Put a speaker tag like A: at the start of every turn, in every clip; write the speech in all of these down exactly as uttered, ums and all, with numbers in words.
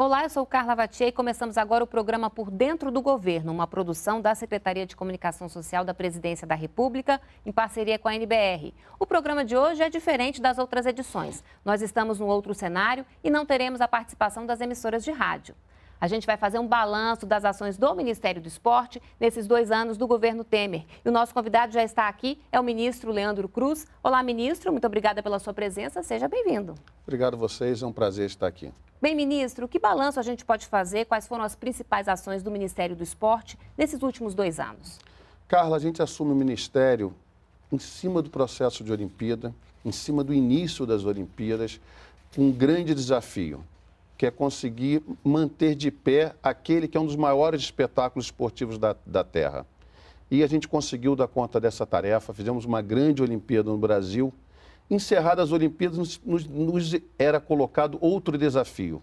A: Olá, eu sou Carla Vatier e começamos agora o programa Por Dentro do Governo, uma produção da Secretaria de Comunicação Social da Presidência da República, em parceria com a N B R. O programa de hoje é diferente das outras edições. Nós estamos num outro cenário e não teremos a participação das emissoras de rádio. A gente vai fazer um balanço das ações do Ministério do Esporte nesses dois anos do governo Temer. E o nosso convidado já está aqui, é o ministro Leandro Cruz. Olá, ministro, muito obrigada pela sua presença, seja bem-vindo.
B: Obrigado a vocês, é um prazer estar aqui.
A: Bem, ministro, que balanço a gente pode fazer? Quais foram as principais ações do Ministério do Esporte nesses últimos dois anos?
B: Carla, a gente assume o Ministério em cima do processo de Olimpíada, em cima do início das Olimpíadas, um grande desafio, que é conseguir manter de pé aquele que é um dos maiores espetáculos esportivos da, da Terra. E a gente conseguiu dar conta dessa tarefa, fizemos uma grande Olimpíada no Brasil. Encerradas as Olimpíadas, nos, nos, nos era colocado outro desafio,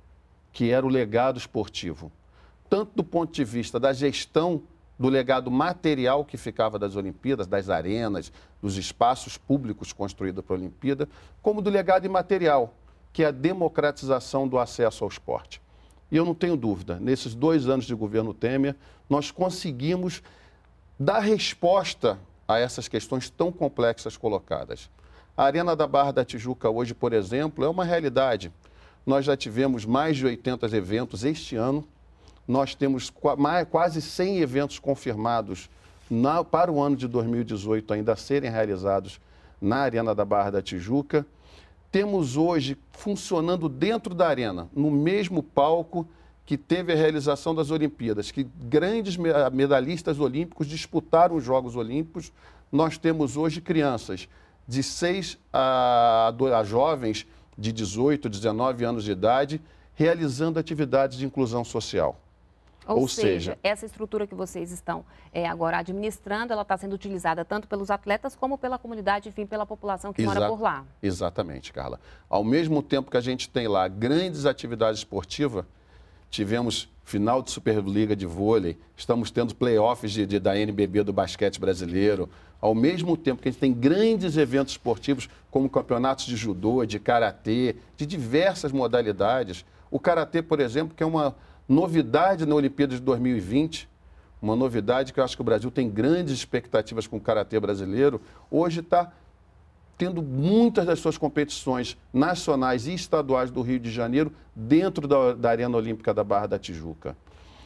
B: que era o legado esportivo. Tanto do ponto de vista da gestão do legado material que ficava das Olimpíadas, das arenas, dos espaços públicos construídos para a Olimpíada, como do legado imaterial, que é a democratização do acesso ao esporte. E eu não tenho dúvida, nesses dois anos de governo Temer, nós conseguimos dar resposta a essas questões tão complexas colocadas. A Arena da Barra da Tijuca hoje, por exemplo, é uma realidade. Nós já tivemos mais de oitenta eventos este ano, nós temos quase cem eventos confirmados na, para o ano de dois mil e dezoito ainda a serem realizados na Arena da Barra da Tijuca. Temos hoje funcionando dentro da arena, no mesmo palco que teve a realização das Olimpíadas, que grandes medalhistas olímpicos disputaram os Jogos Olímpicos. Nós temos hoje crianças de seis a, a jovens de dezoito, dezenove anos de idade, realizando atividades de inclusão social.
A: Ou,
B: Ou
A: seja,
B: seja,
A: essa estrutura que vocês estão é, agora administrando, ela está sendo utilizada tanto pelos atletas como pela comunidade, enfim, pela população que
B: Exa-
A: mora por lá.
B: Exatamente, Carla. Ao mesmo tempo que a gente tem lá grandes atividades esportivas, tivemos final de Superliga de vôlei, estamos tendo playoffs de, de, da N B B do basquete brasileiro. Ao mesmo tempo que a gente tem grandes eventos esportivos, como campeonatos de judô, de karatê, de diversas modalidades. O karatê, por exemplo, que é uma novidade na Olimpíada de dois mil e vinte, uma novidade que eu acho que o Brasil tem grandes expectativas com o karatê brasileiro, hoje está tendo muitas das suas competições nacionais e estaduais do Rio de Janeiro dentro da, da Arena Olímpica da Barra da Tijuca.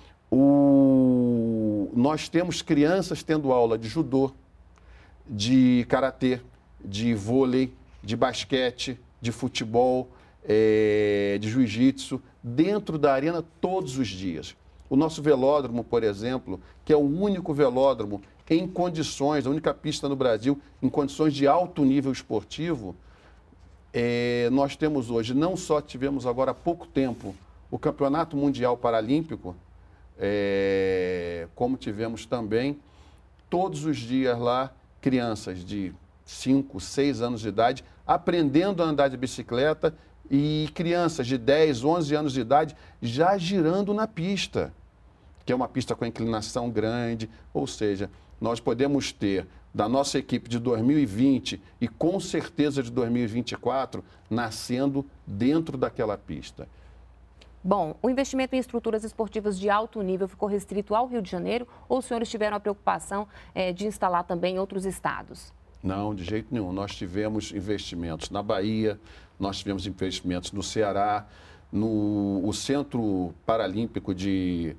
B: O... Nós temos crianças tendo aula de judô, de karatê, de vôlei, de basquete, de futebol, é... de jiu-jitsu, dentro da arena todos os dias. O nosso velódromo, por exemplo, que é o único velódromo em condições, a única pista no Brasil, em condições de alto nível esportivo, é, nós temos hoje, não só tivemos agora há pouco tempo o Campeonato Mundial Paralímpico, é, como tivemos também todos os dias lá crianças de cinco, seis anos de idade aprendendo a andar de bicicleta e crianças de dez, onze anos de idade já girando na pista, que é uma pista com inclinação grande, ou seja, nós podemos ter da nossa equipe de dois mil e vinte e com certeza de dois mil e vinte e quatro nascendo dentro daquela pista.
A: Bom, o investimento em estruturas esportivas de alto nível ficou restrito ao Rio de Janeiro ou os senhores tiveram a preocupação é, de instalar também em outros estados?
B: Não, de jeito nenhum. Nós tivemos investimentos na Bahia, nós tivemos investimentos no Ceará, no o Centro Paralímpico de,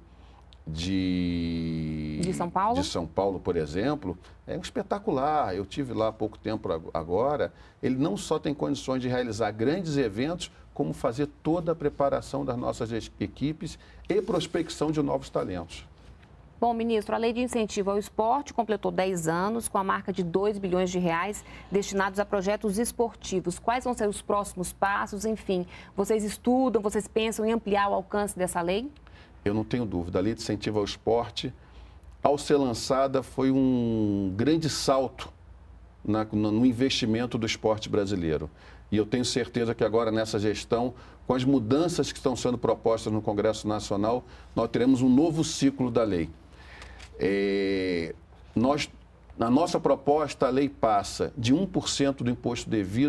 B: de,
A: de São Paulo?
B: de São Paulo, por exemplo, é um espetacular. Eu tive lá há pouco tempo agora. Ele não só tem condições de realizar grandes eventos, como fazer toda a preparação das nossas equipes e prospecção de novos talentos.
A: Bom, ministro, a Lei de Incentivo ao Esporte completou dez anos com a marca de dois bilhões de reais destinados a projetos esportivos. Quais vão ser os próximos passos? Enfim, vocês estudam, vocês pensam em ampliar o alcance dessa lei?
B: Eu não tenho dúvida. A Lei de Incentivo ao Esporte, ao ser lançada, foi um grande salto na, no investimento do esporte brasileiro. E eu tenho certeza que agora, nessa gestão, com as mudanças que estão sendo propostas no Congresso Nacional, nós teremos um novo ciclo da lei. É, nós, na nossa proposta, a lei passa de um por cento do imposto devido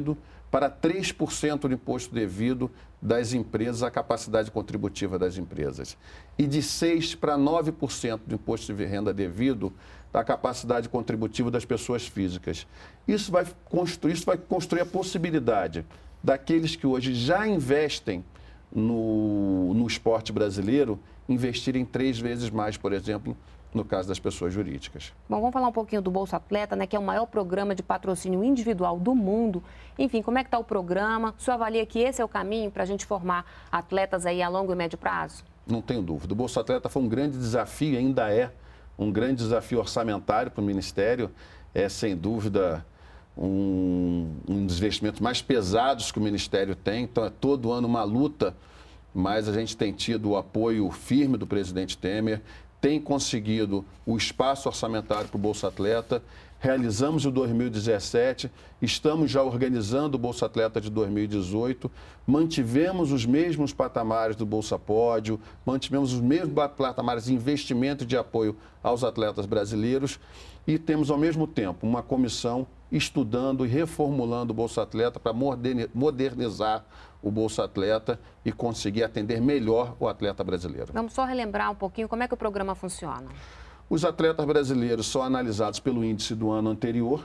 B: para três por cento do imposto devido das empresas, à capacidade contributiva das empresas. E de seis por cento para nove por cento do imposto de renda devido da capacidade contributiva das pessoas físicas. Isso vai construir, isso vai construir a possibilidade daqueles que hoje já investem no, no esporte brasileiro investirem três vezes mais, por exemplo, no caso das pessoas jurídicas.
A: Bom, vamos falar um pouquinho do Bolsa Atleta, né, que é o maior programa de patrocínio individual do mundo. Enfim, como é que está o programa? O senhor avalia que esse é o caminho para a gente formar atletas aí a longo e médio prazo?
B: Não tenho dúvida. O Bolsa Atleta foi um grande desafio, ainda é um grande desafio orçamentário para o Ministério. É, sem dúvida, um, um dos investimentos mais pesados que o Ministério tem. Então, é todo ano uma luta, mas a gente tem tido o apoio firme do presidente Temer, tem conseguido o espaço orçamentário para o Bolsa Atleta. Realizamos o dois mil e dezessete, estamos já organizando o Bolsa Atleta de dois mil e dezoito, mantivemos os mesmos patamares do Bolsa Pódio, mantivemos os mesmos patamares de investimento e de apoio aos atletas brasileiros e temos, ao mesmo tempo, uma comissão estudando e reformulando o Bolsa Atleta para modernizar o Bolsa Atleta e conseguir atender melhor o atleta brasileiro.
A: Vamos só relembrar um pouquinho como é que o programa funciona.
B: Os atletas brasileiros são analisados pelo índice do ano anterior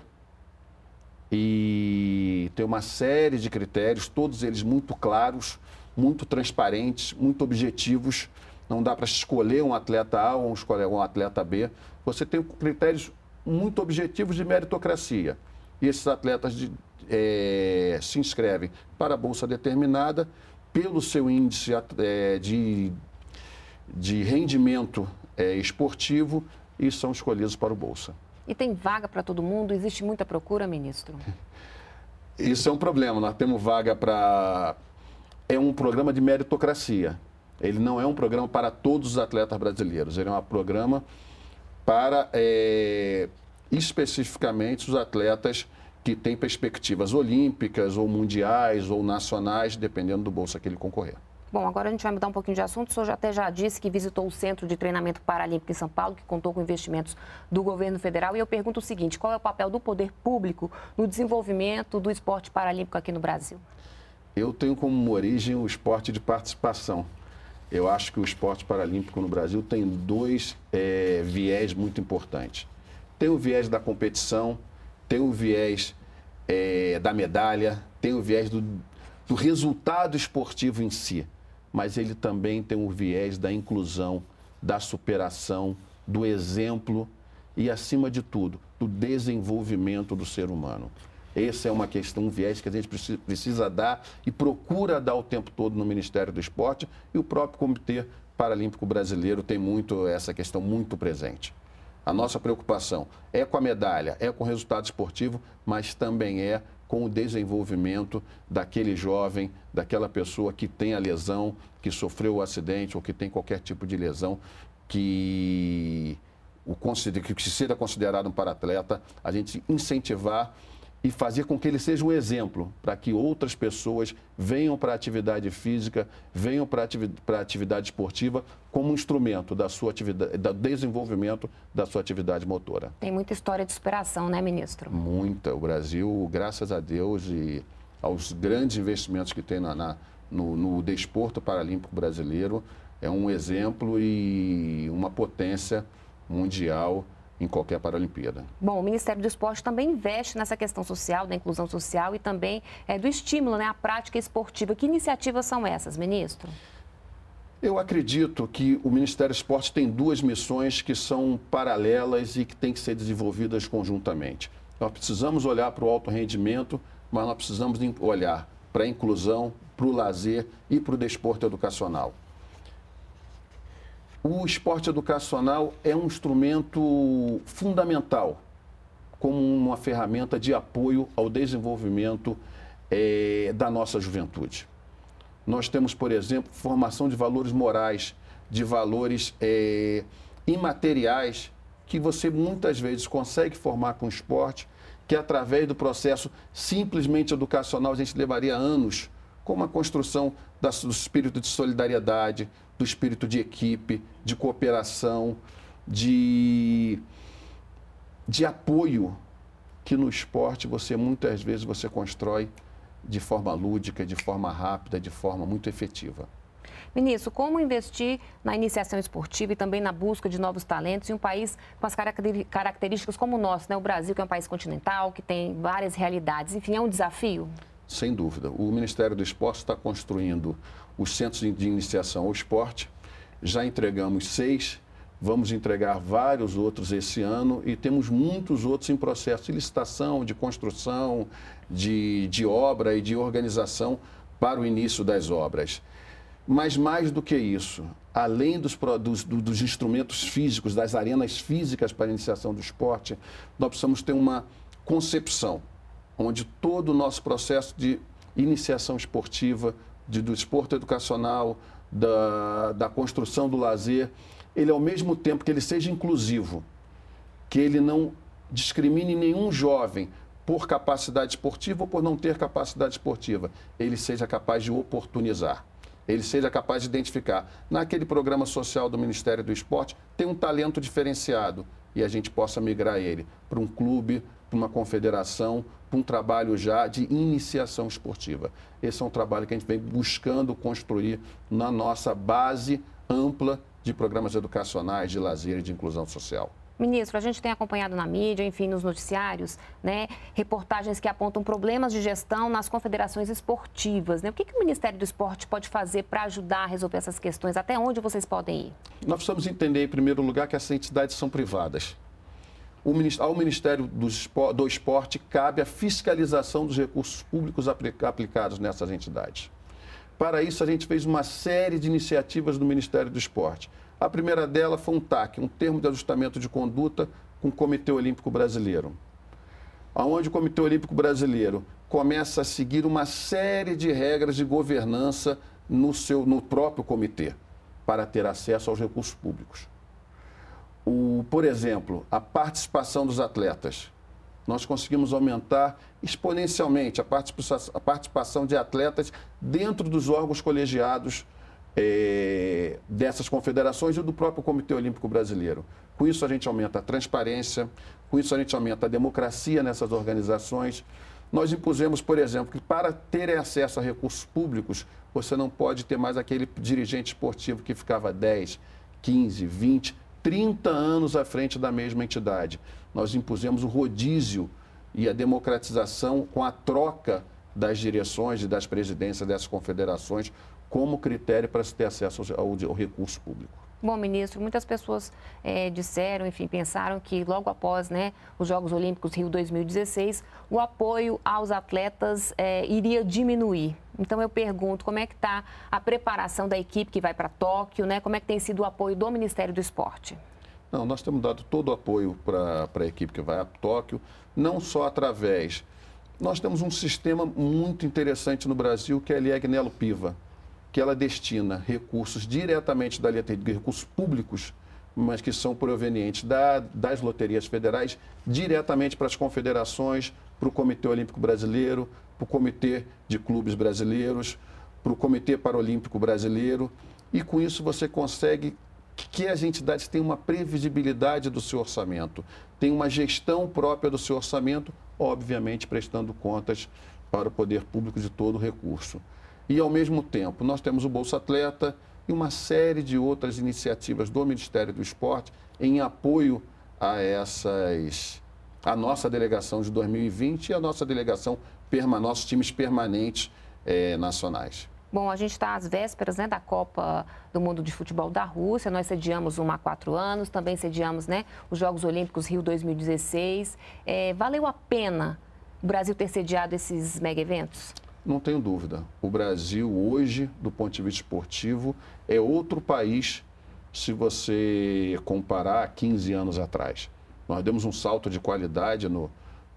B: e tem uma série de critérios, todos eles muito claros, muito transparentes, muito objetivos. Não dá para escolher um atleta A ou escolher um atleta B. Você tem critérios muito objetivos de meritocracia. E esses atletas de, é, se inscrevem para a bolsa determinada pelo seu índice é, de, de rendimento é, esportivo e são escolhidos para o bolsa.
A: E tem vaga para todo mundo? Existe muita procura, ministro?
B: Isso é um problema. Nós temos vaga para... É um programa de meritocracia. Ele não é um programa para todos os atletas brasileiros. Ele é um programa para... É... especificamente os atletas que têm perspectivas olímpicas ou mundiais ou nacionais, dependendo do bolsa que ele concorrer.
A: Bom, agora a gente vai mudar um pouquinho de assunto. O senhor já até já disse que visitou o Centro de Treinamento Paralímpico em São Paulo, que contou com investimentos do governo federal. E eu pergunto o seguinte, qual é o papel do poder público no desenvolvimento do esporte paralímpico aqui no Brasil?
B: Eu tenho como origem o esporte de participação. Eu acho que o esporte paralímpico no Brasil tem dois é, viés muito importantes. Tem o viés da competição, tem o viés é, da medalha, tem o viés do, do resultado esportivo em si, mas ele também tem o viés da inclusão, da superação, do exemplo e, acima de tudo, do desenvolvimento do ser humano. Essa é uma questão, um viés que a gente precisa, precisa dar e procura dar o tempo todo no Ministério do Esporte, e o próprio Comitê Paralímpico Brasileiro tem muito essa questão muito presente. A nossa preocupação é com a medalha, é com o resultado esportivo, mas também é com o desenvolvimento daquele jovem, daquela pessoa que tem a lesão, que sofreu o acidente ou que tem qualquer tipo de lesão que, o, que seja considerado um paratleta, a gente incentivar e fazer com que ele seja um exemplo para que outras pessoas venham para a atividade física, venham para a atividade esportiva como um instrumento da sua atividade, do desenvolvimento da sua atividade motora.
A: Tem muita história de superação, né, ministro?
B: Muita. O Brasil, graças a Deus e aos grandes investimentos que tem na, na, no, no desporto paralímpico brasileiro, é um exemplo e uma potência mundial em qualquer Paralimpíada.
A: Bom, o Ministério do Esporte também investe nessa questão social, da inclusão social e também é, do estímulo, né, à prática esportiva. Que iniciativas são essas, ministro?
B: Eu acredito que o Ministério do Esporte tem duas missões que são paralelas e que têm que ser desenvolvidas conjuntamente. Nós precisamos olhar para o alto rendimento, mas nós precisamos olhar para a inclusão, para o lazer e para o desporto educacional. O esporte educacional é um instrumento fundamental como uma ferramenta de apoio ao desenvolvimento é, da nossa juventude. Nós temos, por exemplo, formação de valores morais, de valores é, imateriais, que você muitas vezes consegue formar com o esporte, que através do processo simplesmente educacional a gente levaria anos, como a construção da, do espírito de solidariedade, do espírito de equipe, de cooperação, de, de apoio, que no esporte você muitas vezes você constrói de forma lúdica, de forma rápida, de forma muito efetiva.
A: Ministro, como investir na iniciação esportiva e também na busca de novos talentos em um país com as características como o nosso, né? O Brasil, que é um país continental, que tem várias realidades. Enfim, é um desafio?
B: Sem dúvida. O Ministério do Esporte está construindo os centros de iniciação ao esporte. Já entregamos seis, vamos entregar vários outros esse ano e temos muitos outros em processo de licitação, de construção, de, de obra e de organização para o início das obras. Mas mais do que isso, além dos, dos, dos instrumentos físicos, das arenas físicas para a iniciação do esporte, nós precisamos ter uma concepção onde todo o nosso processo de iniciação esportiva, de, do esporte educacional, da, da construção do lazer, ele ao mesmo tempo que ele seja inclusivo, que ele não discrimine nenhum jovem por capacidade esportiva ou por não ter capacidade esportiva, ele seja capaz de oportunizar. Ele seja capaz de identificar, naquele programa social do Ministério do Esporte, tem um talento diferenciado e a gente possa migrar ele para um clube, para uma confederação, para um trabalho já de iniciação esportiva. Esse é um trabalho que a gente vem buscando construir na nossa base ampla de programas educacionais, de lazer e de inclusão social.
A: Ministro, a gente tem acompanhado na mídia, enfim, nos noticiários, né, reportagens que apontam problemas de gestão nas confederações esportivas, né? O que, que o Ministério do Esporte pode fazer para ajudar a resolver essas questões? Até onde vocês podem ir?
B: Nós precisamos entender, em primeiro lugar, que essas entidades são privadas. O, ao Ministério do Esporte cabe a fiscalização dos recursos públicos aplicados nessas entidades. Para isso, a gente fez uma série de iniciativas do Ministério do Esporte. A primeira dela foi um T A C, um termo de ajustamento de conduta com o Comitê Olímpico Brasileiro, onde o Comitê Olímpico Brasileiro começa a seguir uma série de regras de governança no, seu, no próprio comitê, para ter acesso aos recursos públicos. O, por exemplo, a participação dos atletas. Nós conseguimos aumentar exponencialmente a participação, a participação de atletas dentro dos órgãos colegiados É, dessas confederações e do próprio Comitê Olímpico Brasileiro. Com isso a gente aumenta a transparência, com isso a gente aumenta a democracia nessas organizações. Nós impusemos, por exemplo, que para ter acesso a recursos públicos, você não pode ter mais aquele dirigente esportivo que ficava dez, quinze, vinte, trinta anos à frente da mesma entidade. Nós impusemos o rodízio e a democratização com a troca das direções e das presidências dessas confederações como critério para se ter acesso ao, ao recurso público.
A: Bom, ministro, muitas pessoas é, disseram, enfim, pensaram que logo após, né, os Jogos Olímpicos Rio dois mil e dezesseis, o apoio aos atletas é, iria diminuir. Então eu pergunto, como é que está a preparação da equipe que vai para Tóquio, né? Como é que tem sido o apoio do Ministério do Esporte?
B: Não, nós temos dado todo o apoio para a equipe que vai a Tóquio, não só através... Nós temos um sistema muito interessante no Brasil, que é a L I E G Nelo Piva, que ela destina recursos diretamente da letra de recursos públicos, mas que são provenientes da, das loterias federais, diretamente para as confederações, para o Comitê Olímpico Brasileiro, para o Comitê de Clubes Brasileiros, para o Comitê Paralímpico Brasileiro, e com isso você consegue que as entidades tenham uma previsibilidade do seu orçamento, tenham uma gestão própria do seu orçamento, obviamente prestando contas para o poder público de todo o recurso. E, ao mesmo tempo, nós temos o Bolsa Atleta e uma série de outras iniciativas do Ministério do Esporte em apoio a essas, a nossa delegação de dois mil e vinte e a nossa delegação, perma, nossos times permanentes eh, nacionais.
A: Bom, a gente está às vésperas, né, da Copa do Mundo de Futebol da Rússia. Nós sediamos uma há quatro anos, também sediamos, né, os Jogos Olímpicos Rio dois mil e dezesseis. É, valeu a pena o Brasil ter sediado esses mega eventos?
B: Não tenho dúvida. O Brasil hoje, do ponto de vista esportivo, é outro país se você comparar a quinze anos atrás. Nós demos um salto de qualidade no,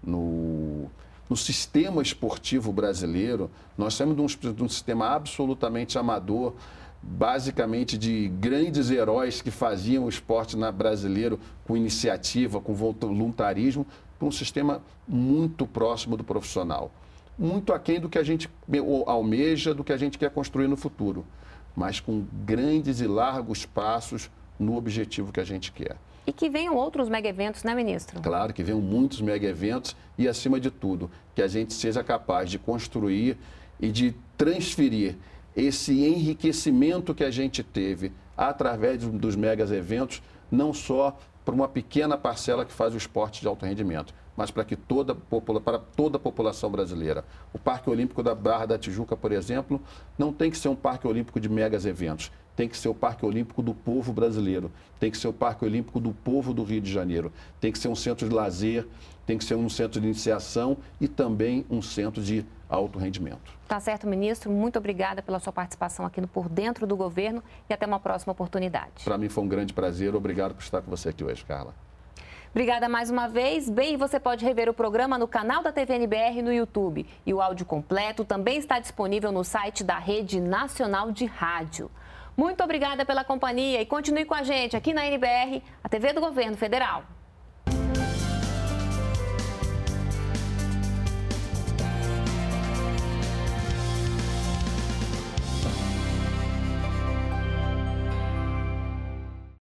B: no, no sistema esportivo brasileiro. Nós saímos de um, de um sistema absolutamente amador, basicamente de grandes heróis que faziam o esporte na brasileiro com iniciativa, com voluntarismo, para um sistema muito próximo do profissional. Muito aquém do que a gente almeja, do que a gente quer construir no futuro, mas com grandes e largos passos no objetivo que a gente quer.
A: E que venham outros mega eventos, né, ministro?
B: Claro, que venham muitos mega eventos e, acima de tudo, que a gente seja capaz de construir e de transferir esse enriquecimento que a gente teve através dos megas eventos, não só para uma pequena parcela que faz o esporte de alto rendimento, mas para que toda, para toda a população brasileira. O Parque Olímpico da Barra da Tijuca, por exemplo, não tem que ser um Parque Olímpico de megas eventos, tem que ser o Parque Olímpico do povo brasileiro, tem que ser o Parque Olímpico do povo do Rio de Janeiro, tem que ser um centro de lazer, tem que ser um centro de iniciação e também um centro de alto rendimento.
A: Tá certo, ministro. Muito obrigada pela sua participação aqui no Por Dentro do Governo e até uma próxima oportunidade.
B: Para mim foi um grande prazer. Obrigado por estar com você aqui hoje, Carla.
A: Obrigada mais uma vez. Bem, você pode rever o programa no canal da T V N B R no YouTube. E o áudio completo também está disponível no site da Rede Nacional de Rádio. Muito obrigada pela companhia e continue com a gente aqui na N B R, a T V do Governo Federal.